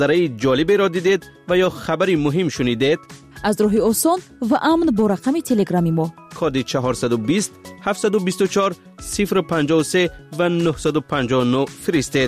منظره جالبی را دیدید و یا خبری مهم شنیدید؟ از راه آسان و امن با رقم تلگرامی ما کد 420 724 053 و 959 فرستید.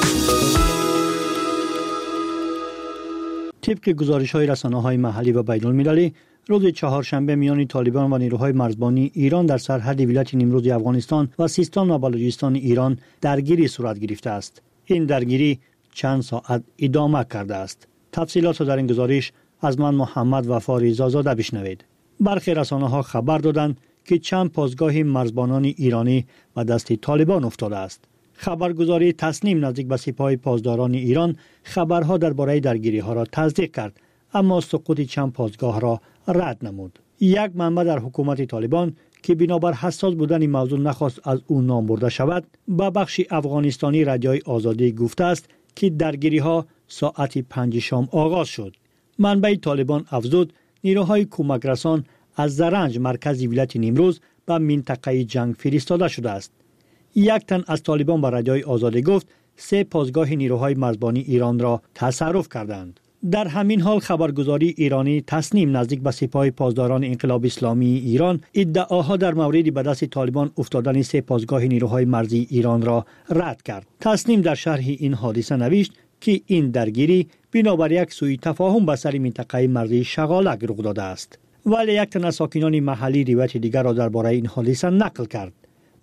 طبق گزارش‌های رسانه‌های محلی و بین‌المللی، روز چهارشنبه میان طالبان و نیروهای مرزبانی ایران در سرحد ولایت نیمروز افغانستان و سیستان و بلوچستان ایران درگیری صورت گرفته است. این درگیری چند ساعت ادامه کرده است. تفصیلات را در این گزارش از من محمد وفا رضازاده بشنوید. برخی رسانه‌ها خبر دادند که چند پاسگاه مرزبانان ایرانی به دست طالبان افتاده است. خبرگزاری تسنیم نزدیک به سپاه پاسداران ایران خبرها درباره درگیری‌ها را تصدیق کرد، اما سقوط چند پاسگاه را رد نمود. یک منبع در حکومت طالبان که بنابر حساس بودن موضوع نخواست از او نام برده شود، به بخش افغانستانی رادیوی آزادی گفته است که درگیری‌ها ساعت 5 شام آغاز شد. منبع طالبان افزود نیروهای کمک رسان از زرنج مرکز ولایت نیمروز به منطقه جنگ فرستاده شده است. یک تن از طالبان به رادیوی آزادی گفت 3 پاسگاه نیروهای مرزبانی ایران را تصرف کردند. در همین حال خبرگزاری ایرانی تسنیم نزدیک به سپاه پاسداران انقلاب اسلامی ایران ادعاها در مورد به دست طالبان افتادن 3 پاسگاه نیروهای مرزی ایران را رد کرد. تسنیم در شرح این حادثه نوشت که این درگیری بنابر یک سوء تفاهم به سر منطقه مرزی شغالک رخ داده است. ولی یک تن از ساکنان محلی روایت دیگر را درباره این حادثه نقل کرد.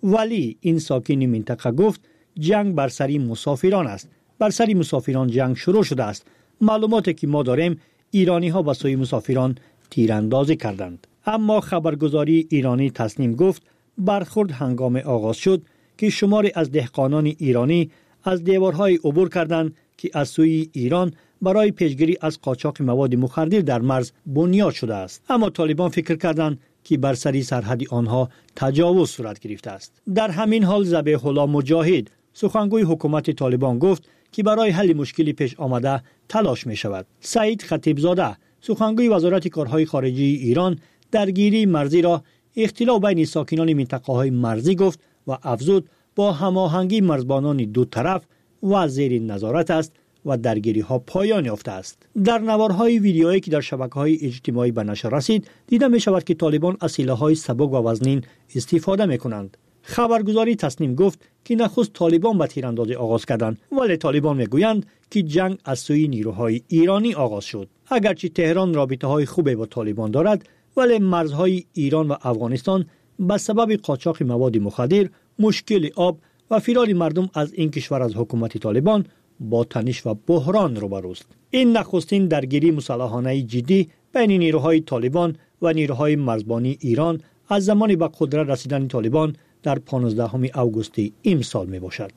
ولی این ساکن منطقه گفت جنگ بر سر مسافران است. بر سر مسافران جنگ شروع شده است. معلوماتی که ما داریم ایرانی ها به سوی مسافران تیراندازی کردند. اما خبرگزاری ایرانی تسنیم گفت برخورد هنگام آغاز شد که شماری از دهقانان ایرانی از دیوارهای عبور کردند که از سوی ایران برای پیشگیری از قاچاق مواد مخدر در مرز بنیاد شده است. اما طالبان فکر کردند که بر سری سرحد آنها تجاوز صورت گرفته است. در همین حال ذبیح الله مجاهد سخنگوی حکومت طالبان گفت که برای حل مشکلی پیش آمده تلاش می شود. سعید خطیبزاده سخنگوی وزارت کارهای خارجی ایران درگیری مرزی را اختلاف بین ساکنان منطقه های مرزی گفت و افزود با هماهنگی مرزبانان دو طرف و زیر نظارت است و درگیری ها پایان یافته است. در نوارهای ویدیویی که در شبکه‌های اجتماعی به نشر رسید دیده می شود که طالبان از سلاح‌های سبک و وزنین استفاده می کنند. خبرگزاری تسنیم گفت که نخست طالبان به تیراندازی آغاز کردند، ولی طالبان میگویند که جنگ از سوی نیروهای ایرانی آغاز شد. اگرچه تهران رابطه‌های خوبی با طالبان دارد، ولی مرزهای ایران و افغانستان به سبب قاچاق مواد مخدر، مشکل آب و فرار مردم از این کشور از حکومت طالبان با تنش و بحران روبروست. این نخستین درگیری مسلحانه جدی بین نیروهای طالبان و نیروهای مرزبانی ایران از زمان به قدرت رسیدن طالبان در 15 اوگوست امسال می باشد.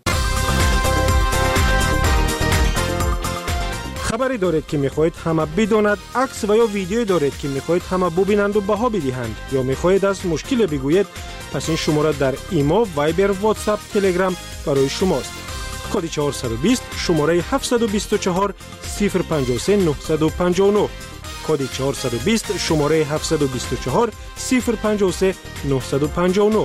خبری دارید که میخواهید همه بداند، عکس و یا ویدیویی دارید که میخواهید همه ببینند و بها بدهند، یا میخواهید از مشکل بگویید، پس این شماره در ایما، وایبر، واتساپ، تلگرام برای شماست. کد 420 شماره 724 053 959. کد 420 شماره 724 053 959.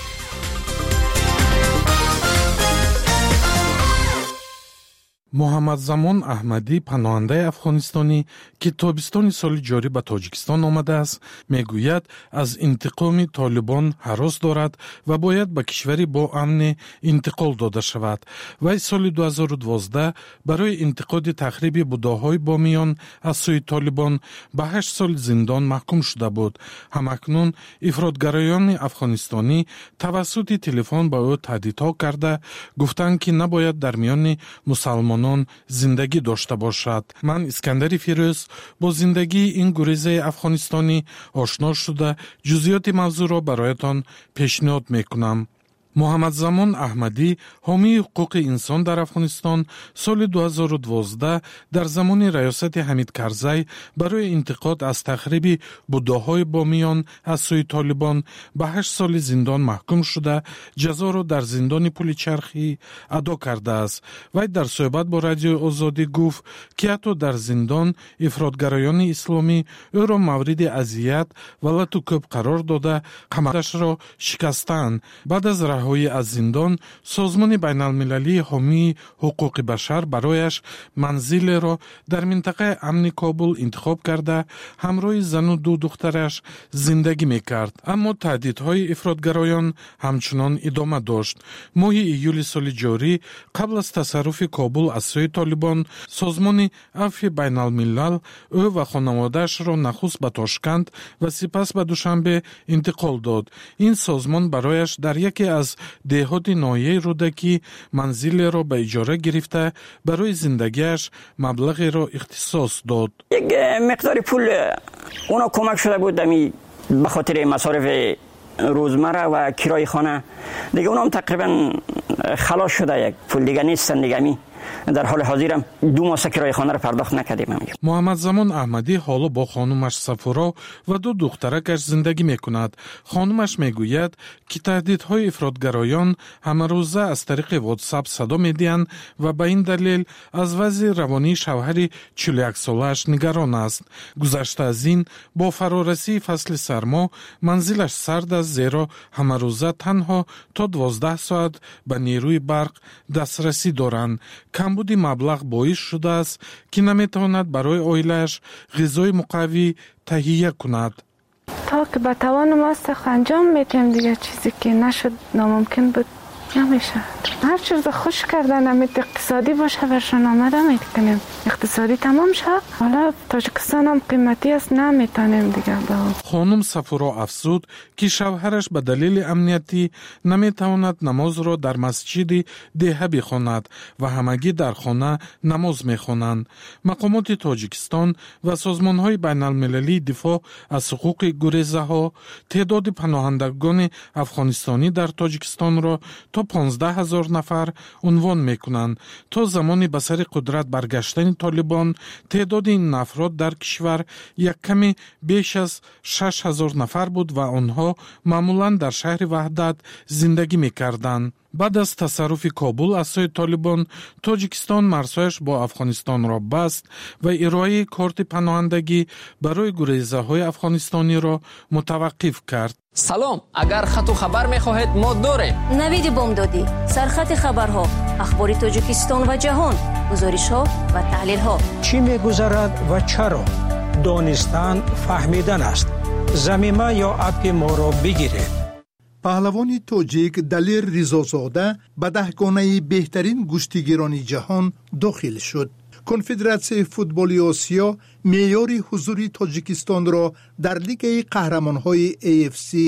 محمد زمان احمدی پناهنده افغانستانی که تابستان سال جاری به تاجیکستان آمده است میگوید از انتقام طالبان هراس دارد و باید به کشوری با امن انتقال داده شود. وی سال 2012 برای انتقاد تخریب بوداهای بامیان از سوی طالبان به 8 سال زندان محکوم شده بود. همکنون افراطگرایان افغانستانی توسط تلفن به او تهدیدها کرده گفتند که نباید در میان مسلمانان زندگی داشته باشد. من اسکندر فیروز با زندگی این گریز افغانستانی آشنا شده جزئیات موضوع را برایتان پیشنهاد میکنم. محمد زمان احمدی حامی حقوق انسان در افغانستان سال 2012 در زمان ریاست حمید کرزی برای انتقاد از تخریب بوداهای بامیان از سوی طالبان به 8 سال زندان محکوم شده جزا را در زندان پل چرخی ادا کرده است. وی در صحبت با رادیو آزادی گفت که حتی در زندان افراطگرایان اسلامی او را مورد اذیت و لطو کوب قرار داده قمرش را شکستند. بعد از раҳоӣ аз зиндон, созмони байналмилалии ҳомии ҳуқуқи башар барояш манзилеро дар минтақаи амни Кобул интихоб карда, ҳамроҳи зану ду духтараш зиндагӣ мекард. Аммо таҳдидҳои ифротгароён ҳамчунон идома дошт. моҳи июли соли ҷорӣ, қабл аз тасарруфи Кобул аз сӯи Толибон, созмони афви байналмилал ӯ ва хонаводаашро нахуст ба Тошканд ва сипас ба Душанбе интиқол дод. ин созмон барояш дар яке аз деҳоти ноҳияи Рудакӣ манзилеро ба иҷора гирифта, барои зиндагиаш маблағеро ихтисос дод. یک مقداری پول اونا کمک شده بود به خاطر مصارف روزمره و کرای خانه دیگه اونم تقریبا خلاص شده. یک پول دیگه نیستن دیگه. در حال حاضرم 2 ماه کرایه خانه را پرداخت نکردیم. محمدزمان احمدی حالا با خانومش صفورا و 2 دخترکش زندگی میکند. خانومش میگوید که تهدیدهای افراطگرایان همه روزه از طریق واتساپ صدا میدهند و به این دلیل از وضع روانی شوهر 41 سالش نگران است. گذشته از این با فرارسی فصل سرما منزلش سرد است، زیرا همه روزه تنها تا 12 ساعت به نیروی برق دسترسی دارند. کمبودی مبلغ باعث شده است که نمیتواند برای عائله‌اش غذای مقوی تهیه کند. تا که به توانم است انجام میدیم دیگه، چیزی که نشد ناممکن بود نمیشه. هر چیز خوش کردن امید اقتصادی باشه برشان آمده میکنیم. اقتصادی تمام شد، حالا تاجیکستان هم قیمتی است نمیتونیم دیگه. خانم صفورا افزود که شوهرش به دلیل امنیتی نمیتواند نماز را در مسجد دهه بخواند و همگی در خانه نماز میخوانند. مقامات تاجیکستان و سازمانهای بین المللی دفاع از حقوق گریزه ها تعداد پناهندگان افغانستانی در تاجیکستان را تا 15,000 نفر عنوان میکنند. تا زمانی به سر قدرت برگشتن طالبان تعداد این افراد در کشور یک کمی بیش از 6,000 نفر بود و آنها معمولا در شهر وحدت زندگی میکردند. بعد از تصرف کابل از سوی طالبان، تاجیکستان مرزهایش با افغانستان را بست و ارائه کارت پناهندگی برای گریزه های افغانستانی را متوقف کرد. سلام، اگر خط و خبر می‌خواهید ما داریم. نوید بامدادی، سرخط خبرها، اخبار تاجیکستان و جهان، گزارش‌ها و تحلیل‌ها. چی می‌گذرد و چرا؟ دانستن فهمیدن است. ضمیمه یا اپ ما را بگیرید. پهلوان تاجیک دلیر ریزازاده به 10 گانه بهترین گشتیگیران جهان داخل شد. کنفدراسیون فوتبال آسیا معیار حضور تاجیکستان را در لیگ قهرمان‌های AFC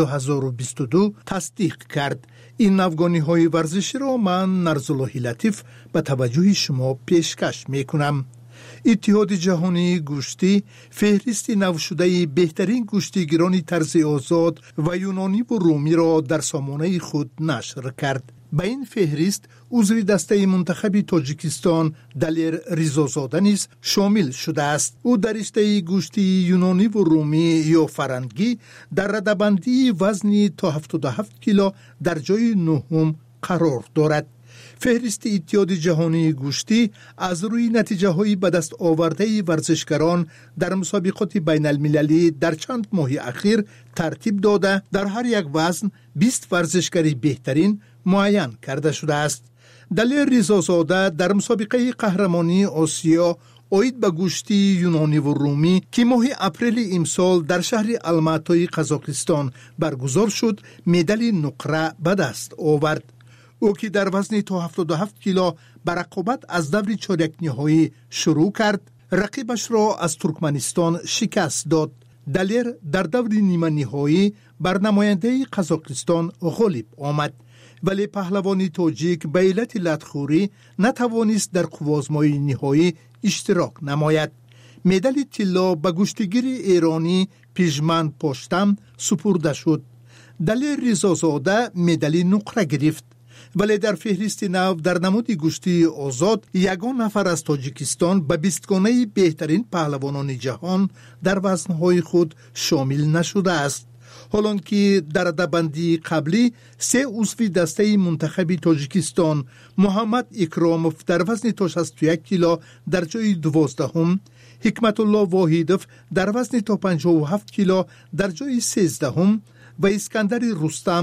2022 تصدیق کرد. این افغانی‌های ورزشی را من نرزالله لطیف به توجه شما پیشکش می‌کنم. اتحاد جهانی گوشتی فهرست نو شده بهترین گوشتیگیران طرز آزاد و یونانی و رومی را در سامانه خود نشر کرد. به این فهرست عضو دسته منتخب تاجیکستان دلیر ریزازاده نیز شامل شده است. او در رشته گوشت یونانی و رومی یا فرنگی در رده‌بندی وزنی تا 77 کیلو در جای نهم قرار دارد. فهرست اتحاد جهانی گوشتی از روی نتیجه های به دست آورده ورزشکاران در مسابقات بین المللی در چند ماه اخیر ترتیب داده در هر یک وزن 20 ورزشکاری بهترین معین کرده شده است. دلیر ریزازاده در مسابقه قهرمانی آسیا اوید به گوشتی یونانی و رومی که ماه اپریل امسال در شهر الماتای قزاقستان برگزار شد مدال نقره به دست آورد. او که در وزن تا 77 کیلو به رقابت از دور چهارک نهایی شروع کرد، رقیبش را از ترکمنستان شکست داد. دلیر در دور نیمه نهایی بر نماینده قزاقستان غالب آمد، ولی پهلوان تاجیک به علت لطخوری نتوانست در قوازمای نهایی اشتراک نماید. مدال طلا به گوشتگیر ایرانی پیژمن پاشتم سپرده شد. دلیر ریزازاده مدال نقره گرفت، ولی در فهرست نو در نمود گوشتی آزاد یگان نفر از تاجیکستان به 20 گانه بهترین پهلوانان جهان در وزنهای خود شامل نشده است. حالان که در رده‌بندی قبلی 3 عضو دسته منتخب تاجیکستان محمد اکراموف در وزن تا 61 کیلو در جای 12م، حکمت الله واحیدوف در وزن تا 57 کیلو در جای 13م و اسکندر رستم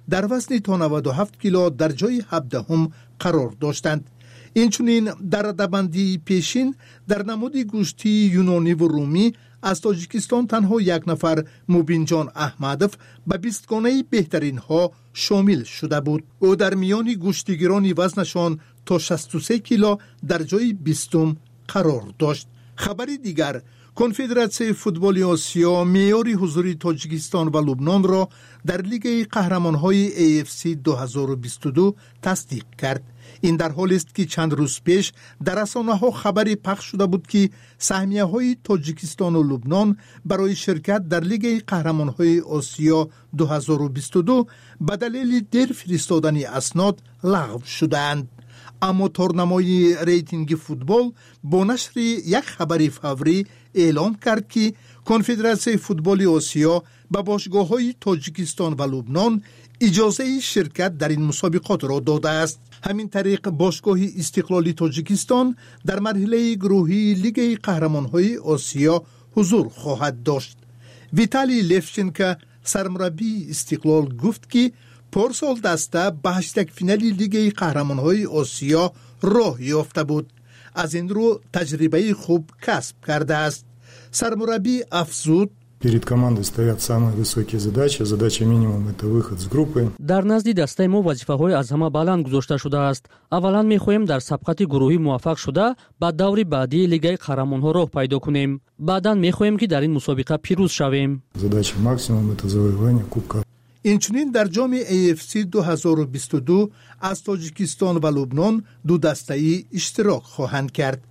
در وزن تا 97 کیلو در جای 17 قرار داشتند. اینچنین در رده‌بندی پیشین در نماد گوشتی یونانی و رومی از تاجیکستان تنها یک نفر مبین جان احمدوف به 20 گانه بهترین ها شامل شده بود. او در میان گوشتگیران وزنشان تا 63 کیلو در جای 20 قرار داشت. خبری دیگر، کنفدراسیون فوتبال آسیا معیار حضور تاجیکستان و لبنان را در لیگ قهرمان‌های AFC 2022 تصدیق کرد. این در حالی است که چند روز پیش در رسانه‌ها خبری پخش شده بود که سهمیه‌های تاجیکستان و لبنان برای شرکت در لیگ قهرمان‌های آسیا 2022 به دلیل دیر فرستادن اسناد لغو شدند. اما تورنمای ریتینگ فوتبال با نشر یک خبر فوری اعلام کرد که کنفدراسیون فوتبال آسیا به باشگاه‌های تاجیکستان و لبنان اجازه شرکت در این مسابقات را داده است. همین طریق باشگاه استقلالی تاجیکستان در مرحله گروهی لیگ قهرمان‌های آسیا حضور خواهد داشت. ویتالی لفچنکو سرمربی استقلال گفت که پارسال دسته به 8 فینال لیگ قهرمان‌های آسیا راه یافته بود. از این رو تجربه خوب کسب کرده است. سرمربی افزود: Перед командой стоят самые высокие задачи. Задача минимум – это выход с группы. дар назди дастаи мо вазифаҳои аз ҳама баланд гузошта шудааст. аввалан мехоҳем дар сабқати гурӯҳӣ муваффақ шуда ба даври баъдии лигаи қаҳрамонҳо роҳ пайдо кунем. баъдан мехоҳем ки дар ин мусобиқа пирӯз шавем. Задача максимум – это завоевание кубка. اینچنین در جام AFC 2022 از تاجیکستان و لبنان دو دسته‌ای اشتراک خواهند کرد.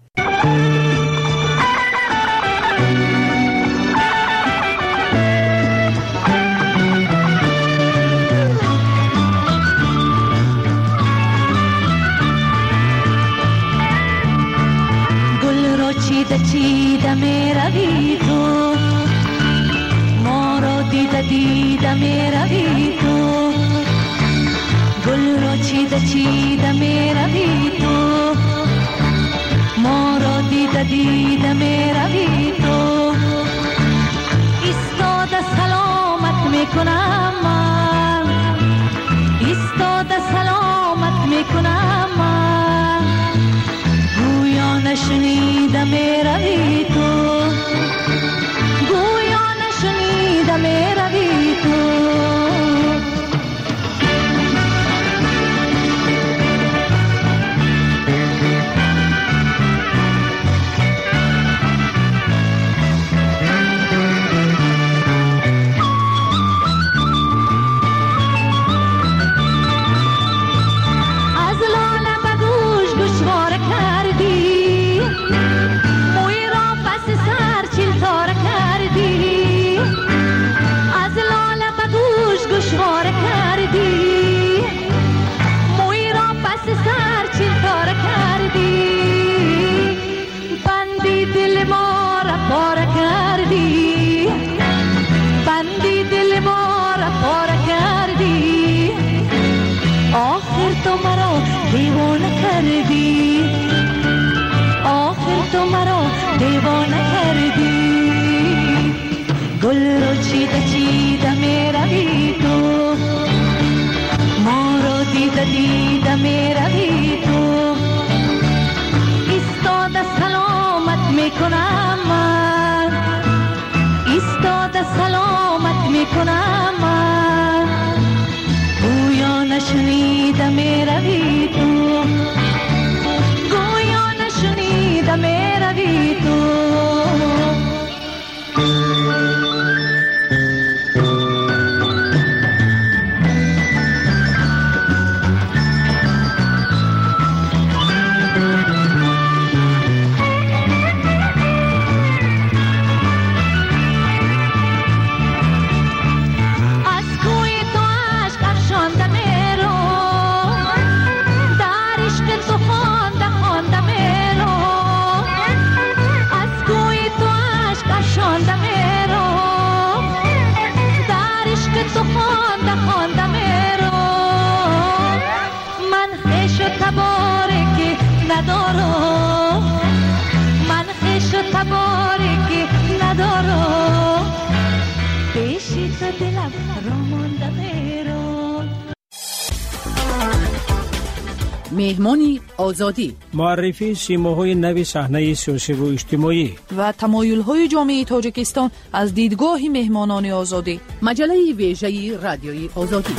گل را چیده میروی تو، ما را دیده میروی تو، گل را چیده میروی تو، ما را دیده میروی تو، ایستاده سلامت میکنم من، ایستاده سلامت میکنم من، گویا نشنیده میروی تو، گویا نشنیده میروی تو. گل رو چیده میروی تو، ما رو دیده میروی تو، ایستاده سلامت میکنم من، ایستاده سلامت میکنم من، گویا نشنیده میروی تو، گویا نشنیده میروی تو. من خیش و تبارکی ندارم، پیشی تو دلم را مانده میرم. مهمانی آزادی، معرفی سیماهای نوی صحنه سیاسی و اجتماعی و تمایل‌های جامعه تاجیکستان از دیدگاه مهمانان آزادی. مجله ویژه رادیوی آزادی.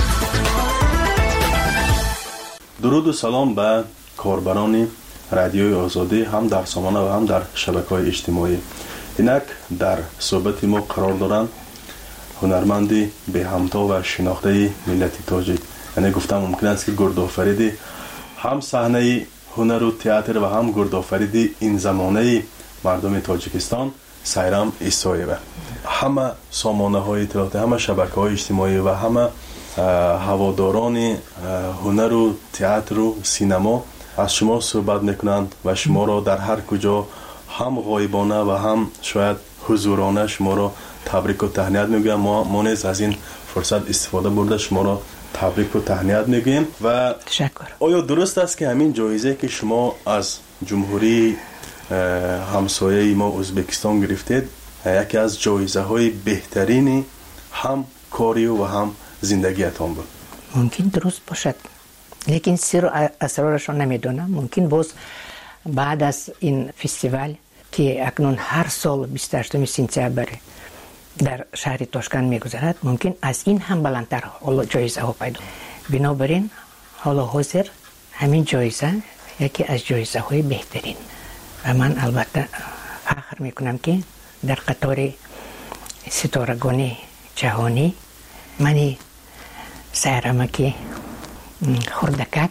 درود و سلام به کاربران رادیوی آزادی، هم در سامانه و هم در شبکه‌های اجتماعی. اینک در صحبت ما قرار دارند هنرمندی به همتا و شناخته ملت تاجیک. یعنی گفتم ممکن است که گردآفریدی هم صحنه هنر و تئاتر و هم گردآفریدی این زمانه مردم تاجیکستان سایرام ایسایه. همه سامانه های اطلاعاتی، همه شبکه های اجتماعی و همه هواداران هنر و تئاتر و سینما از شما صحبت میکنند و شما را در هر کجا هم غایبانه و هم شاید حضورانه شما را تبریک و تهنیت میگم. ما نیز از این فرصت استفاده برده شما را تبریک و تهنیت میگیم. و تشکر. آیا درست است که همین جایزه که شما از جمهوری همسایه ما ازبکستان گرفتید یکی از جایزه های بهترین هم کاری و هم زندگیتان بود؟ ممکن درست باشد، لیکن سر و اسرارش رو نمیدونم. ممکن باز بعد از این فستیوال که اکنون هر سال 28 سپتامبر در شهر تاشکند میگذرد، ممکن از این هم بلندتر جایزه ها پیدا. بنابراین حالا حاضر همین جایزه یکی از جایزه های بهترین و من البته فخر میکنم که در قطار ستارگان جهانی منی سیرمکی خردکک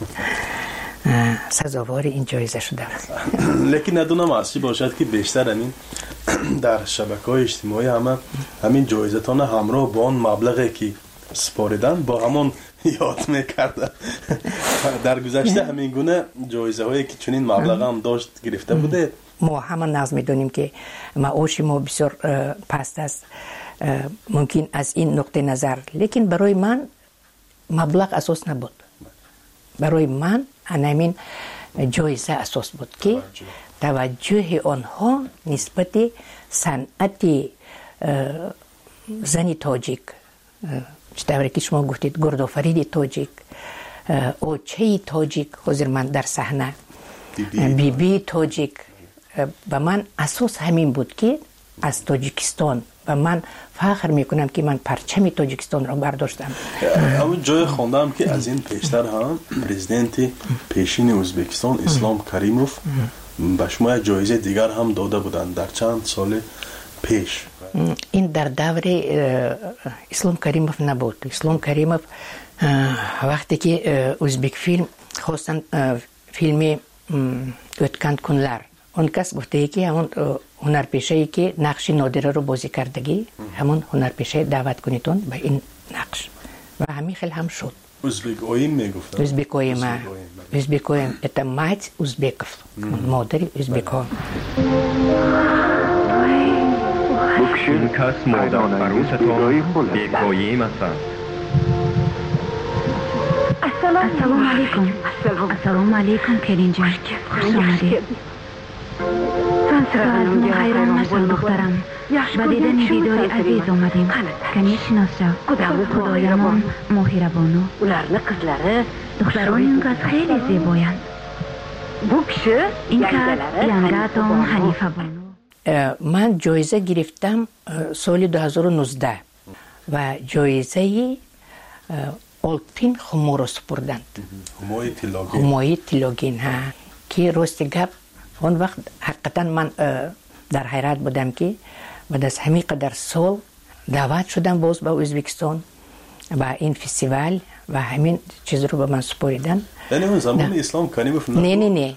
سزاوار این جایزه شده. لیکن ندونم اصلی باشد که بیشتر همین در شبکه‌های اجتماعی همین جایزتان همراه با آن مبلغی که سپاریدن با همون یاد میکرده. در گذشته همین گونه جایزه هایی که چنین مبلغ هم داشت گرفته بوده؟ ما همه نظر میدونیم که معاش ما بسیار پست است، ممکن از این نقطه نظر، لیکن برای من مبلغ اساس نبود. برای من همین جایزه اساس بود که توجه آنها نسبت صنعت زنی تاجیک، چطوری که شما گفتید گردآفرید تاجیک، اوچه تاجیک، حاضر من در صحنه بی تاجیک، و من اساس همین بود که از تاجیکستان و من فخر میکنم که من پرچم تاجیکستان را برداشتم. اما جای خوندم که از این پیشتر هم پرزیدنت پیشین ازبکستان اسلام کریموف به شما جایزه دیگر هم داده بودند در چند سال پیش. این در دور اسلام کریموف نبود. اسلام کریموف وقتی که ازبک فیلم خواستن فیلم اوتکند کنلر، اون کس گفته که همون هنرپیشه‌ای که نقش نادره رو بازی کردگی همون هنرپیشه دعوت کنیتون به این نقش و همین خیلی هم شد. ازبک اویم میگفتن. ازبک اویم это мать узбеков. مادر ازبک ها. این کس مادر عروستان بیکاییم هستند. السلام علیکم. السلام علیکم کرین جان، خوش آمدید. از ما حیران نشد دخترم، با دیدن دیدار عزیز آمدیم. کنی شناس شو خدایمان مهربانو. دختران این کس خیلی زیبایند. این کس ینگاتون حنیفه بانو. من جایزه گرفتم سال 2019 و جایزه آلپین خمورو سپردند. همای تیلاگین ها که راست گپ اون وقت حقیقتا من در حیرت بودم که بعد از همین قدر سال دعوت شدم باز به ازبکستان و این فستیوال و همین چیز رو به من سپاریدن. یعنی اون زمان اسلام کریموف نه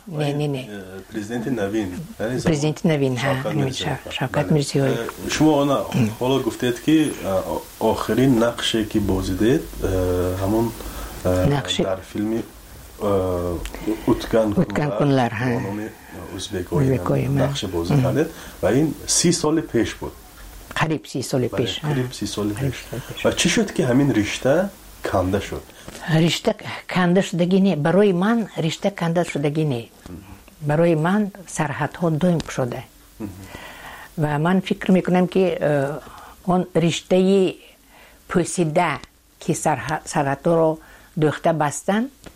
پرزیدنت نوین شوکت میرزیوی. شما حالا گفتید که آخرین نقشی که بازی دید همون در فیلم اوتکند کنلر ازبک‌های نقش بازی کردید و این 30 سال پیش بود. قریب 30 سال پیش. و چی شد که همین رشته کنده شد؟ رشته کنده شدگی نه، برای من رشته کنده شدگی نه، برای من سرحدها دویم شده و من فکر میکنم که اون رشته پوسیده که سرحدها رو دوخته بستن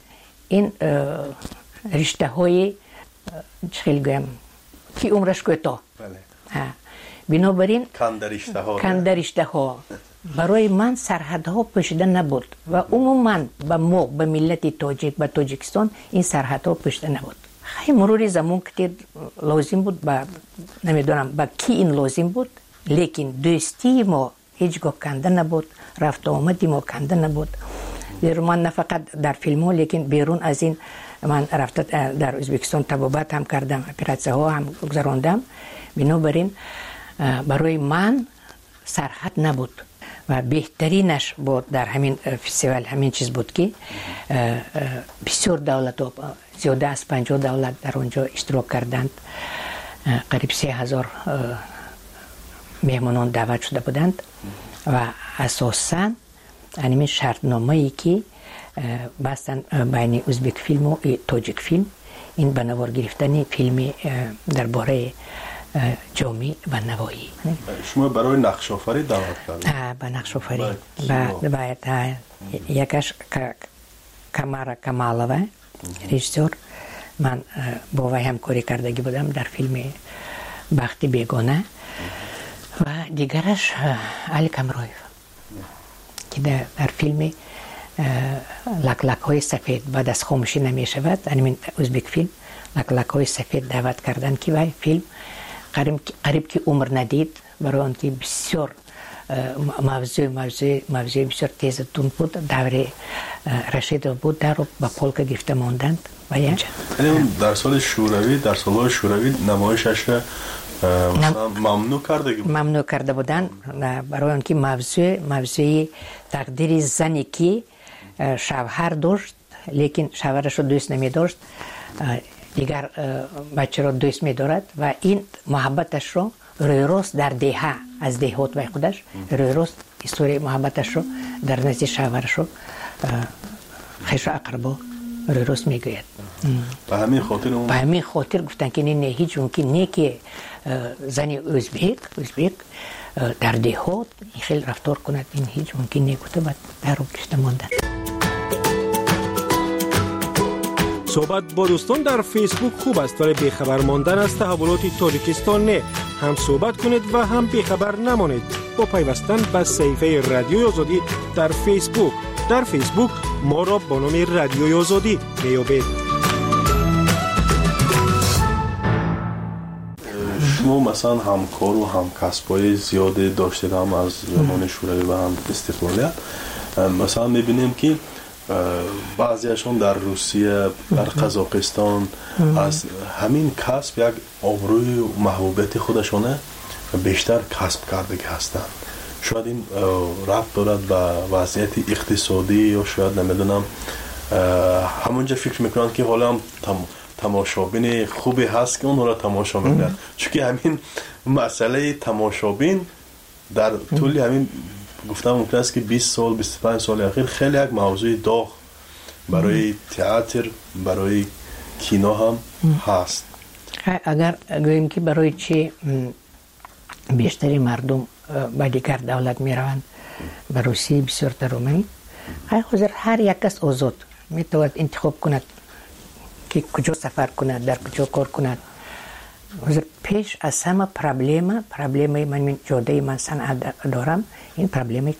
این رشته های چخیل گویم کی عمرش کوتاه. بنابراین کندرشته ها برای من سرحدها پوشیده نبود و عموما به ملت تاجیک به تاجیکستان این سرحدها پوشیده نبود. خیلی مرور زمان که لازم بود نمیدونم با کی این لازم بود، لیکن دوستی ما هیچگاه کنده نبود، رفت آمدی ما کنده نبود. من نه فقط در فیلم ها لیکن بیرون از این من رفته در ازبکستان تبابت هم کردم، اپراسیون ها هم گذراندم. بنابراین برای من سرحد نبود و بهترینش بود در همین فستیوال همین چیز بود که بسیار دولت ها زیاده از 50 دولت در اونجا اشتراک کردند. قریب 3000 مهمانان دعوت شده بودند و اساساً همین شرطنامه ای که بستن بین ازبک فیلم و تاجیک فیلم، این به نوار گرفتن فیلم درباره جامعه و نوایی. شما برای نقش آفری دعوت کردید؟ به نقش آفری باید یکش کمارا کمالوه رژیسور، من با وی همکاری کردگی بودم در فیلم بخت بیگانه و دیگرش علی کمرویف که در فیلم لک های سفید بعد از خاموشی نمی شود، همین ازبک فیلم لک های سفید دعوت کردن که وی فیلم قریب که عمر ندید، برای آن که بسیار موضوع بسیار تیزتون بود، دور رشید بود در با پولک گرفته ماندند. در سال شوروی، در سالهای شوروی نمایشش را ممنوع کرده بودند برای آن که موضوع تقدیر زنی که شوهر داشت لیکن شوهرش رو دوست نمی داشت، دیگر بچه رو دوست می دارد و این محبتش رو روی راست در دهه از دهات و خودش روی راست استوری محبتش رو در نزد شوهرش رو خیش و اقربا روی راست می گوید. به همین خاطر گفتن که نه هیچ ممکن نه که زنی ازبک در دهات خیلی رفتار کند، این هیچ ممکن نه گفته بعد در رو کشته ماندن. صحبت با دوستان در فیسبوک خوب است ولی بیخبر ماندن از تحولات تاجیکستان نه. هم صحبت کنید و هم بیخبر نمانید با پیوستن به صفحه رادیوی آزادی در فیسبوک. در فیسبوک ما را با نام رادیوی آزادی میابید. شما مثلا همکار و همکسبای زیاده داشتید، هم از زمان شوروی و هم استقلالیت. مثلا میبینیم که بعضیشون در روسیه، در قزاقستان از همین کسب یک آبروی و محبوبیت خودشونه بیشتر کسب کرده هستند. شاید این ربط دارد به وضعیت اقتصادی یا شاید نمیدونم همونجا فکر میکنند که حالا هم تماشابین خوبی هست که اون را تماشا میکنند، چون که همین مسئله تماشابین در طول همین گفتم ممکن است که 20 سال 25 سال اخیر خیلی یک موضوع داغ برای تئاتر، برای کینو هم هست. اگر گوییم که برای چی بیشتری مردم به دیگر دولت می روند، به روسیه بسیار ترومنی، حاضر هر یک کس آزاد می تواند انتخاب کند که کجا سفر کند، در کجا کار کند. حاضر پیش از همه پرابلم من جاده من صنعت دارم، این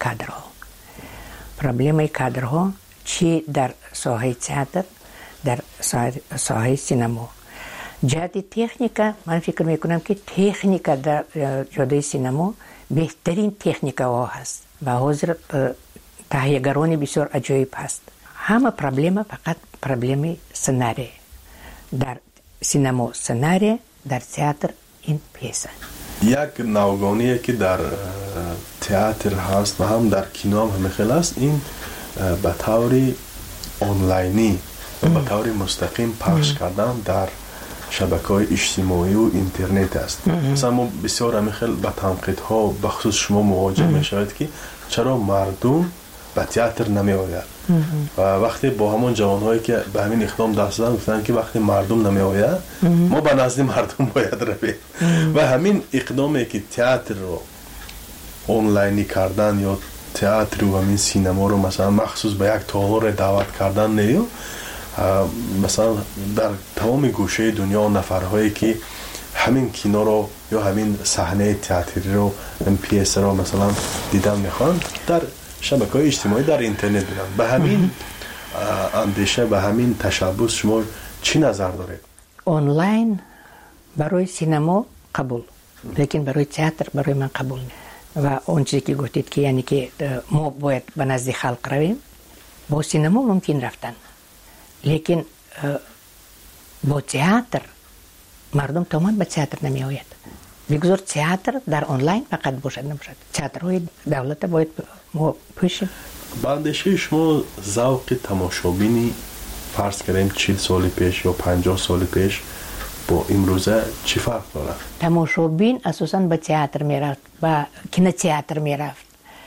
پرابلم کادرها چی در ساحه تئاتر، در ساحه سینما. جهت تکنیکا من فکر میکنم که تکنیکا در جاده سینما بهترین تکنیکا هست و حاضر تهیه‌گران بسیار عجیب هست. همه پرابلم فقط پرابلم سناریو. در سینما سناریو، در تئاتر این پیسه. یک نوگانیه که در تئاتر هست و هم در کینو هم خیلی هست، این به طور آنلاینی و به طور مستقیم پخش کردن در شبکه‌های اجتماعی و اینترنت است. مثلا ما بسیار همیخیل با تنقیدها بخصوص شما مواجه میشوید که چرا مردم به تئاتر نمی آید و وقتی با همون جوانهایی که به همین اقدام دست دادن گفتن که وقتی مردم نمی آید ما به نزد مردم باید رویم و همین اقدامی که تئاتر رو آنلاینی کردن یا تئاتر و همین سینما رو مثلا مخصوص به یک تالار دعوت کردن نیو مثلا در تمام گوشه دنیا نفرهایی که همین کینو رو یا همین صحنه تئاتری رو این پیس رو مثلا دیدن میخوان در شبکه‌های اجتماعی در اینترنت ببینن. به همین اندیشه به همین تشبث شما چی نظر دارید؟ آنلاین برای سینما قبول، لیکن برای تئاتر برای من قبول نیست. و اون چیزی که گفتید که یعنی که ما باید به نزد خلق رویم، با سینما ممکن رفتن، لیکن با تئاتر مردم تمام به تئاتر نمی آید. بگذار تئاتر در آنلاین فقط باشد نباشد. تئاترهای دولت باید ما پوشیم. با اندیشه شما ذوق تماشابینی فرض کردیم 40 سال پیش یا 50 سال پیش با امروزه چی فرق داره؟ تماشابین اساساً به تئاتر میرفت، به کینوتئاتر میرفت.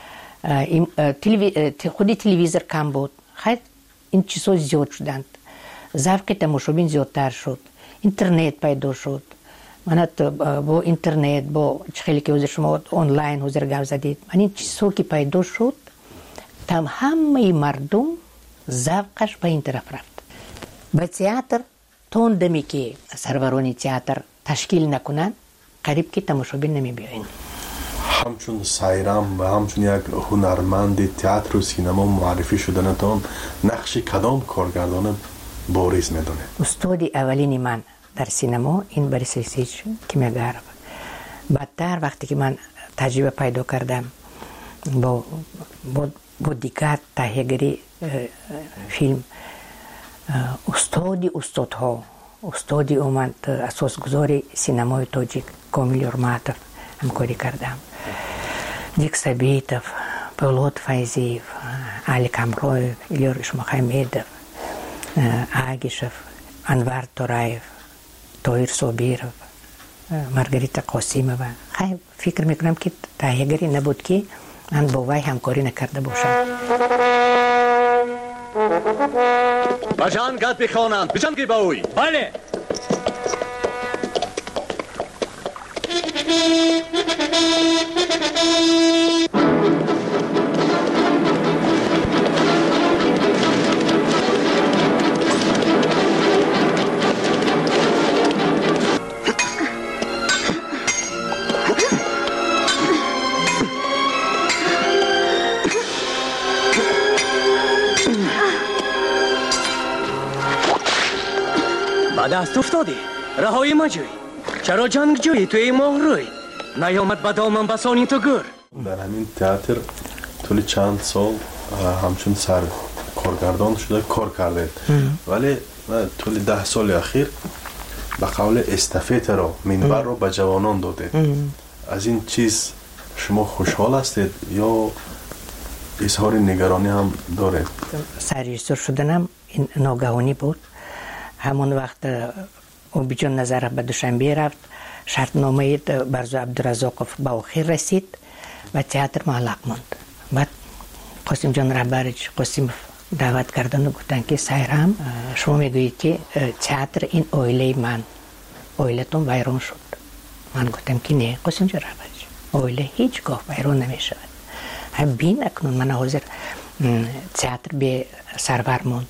خودی تلویزیون کم بود. خیلی این چیزها زیاد شدند. ذوق تماشابین زیادتر شد. اینترنت پیدا شد. من با اینترنت با خیلی که حضور شما آنلاین حضور گپ زدید، من این چیزها که پیدا شد همه مردم ذوقش به این طرف رفت. به تئاتر تون دمی که سروران تئاتر تشکیل نکنن قریب که تماشابین نمی بیاین. همچون سایرام و همچون یک هنرمند تئاتر و سینما معرفی شدنتان نقش کدام کارگردان بارز میدونه؟ استاد اولینی من در سینما این بوریس الیسیچ کیمیاگارف. بعدتر وقتی که من تجربه پیدا کردم با دیگر تهیه‌گری فیلم، استادی اومد اساسگذار سینمای تاجیک کامیل یورماتوف همکاری کردم. دیک سبیتوف، پولاد فایزیف، علی کامرویف، ایلیا ریشمخمیدوف، آگیشوف، انوار تورایف، تویر صابیروف، مارگریتا قاسیمووا. خیلی فکر میکنم که تهیه‌گری نبود که من با وی همکاری نکرده باشم. بجان گد بخوانند، بجان که باوی. بله. دست افتادی رهایی مجوی، چرا جنگ جویی توی ماه روی نیامد به دامن بسانی تو گر. در همین تئاتر طول چند سال همچون سر کارگردان شده کار کرده، ولی طول 10 سال اخیر به قول استافت رو منبر رو به جوانان داده. از این چیز شما خوشحال هستید یا اظهار نگرانی هم داره؟ سرریزدور شدنم این ناگهانی بود. همون وقت اوبیجان نظر به دوشنبه رفت، شرطنامه برزو عبدالرزاقوف به آخر رسید و تئاتر معلق ماند. بعد قاسم جان رهبرج قاسم دعوت کردن و گفتن که سایرام شما میگویید که تئاتر این اویله من، اویلتون ویران شد. من گفتم که نه قاسم جان رهبرج، اویله هیچگاه ویران نمیشود. هم بین اکنون من حاضر تئاتر به سرور ماند،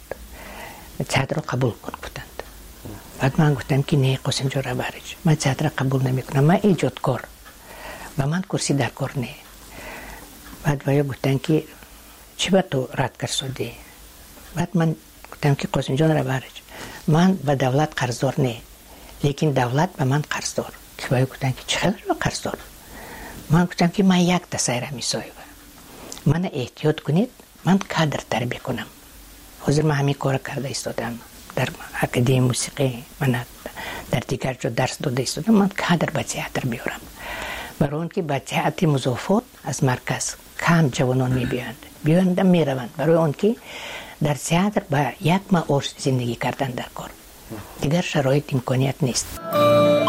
تئاتر رو قبول کن گفتند. بعد من گفتم که نه قاسم جان رهبرج، من تئاتر قبول نمیکنم، من ایجادکار و من کرسی در کار نه. بعد ویا گفتن که چی با تو رد کرده؟ بعد من گفتم که قاسم جان رهبرج، من به دولت قرضدار نه، لیکن دولت به من قرضدار. که ویا گفتن که چقدر قرضدار؟ من گفتم که من یک تسایره میسایه، من احتیاط کنید، من کادر تربیه کنم. حاضر من همین کار کرده ایستادم، در اکادمی موسیقی من در دیگر جا درس داده ایستادم، من کادر به تئاتر بیارم. برای اون که به تئاتر مضافات از مرکز کم جوانان میبیاند میروند، برای اون که در تئاتر با یک معاش زندگی کردن در کار، دیگر شرایط امکانیت نیست.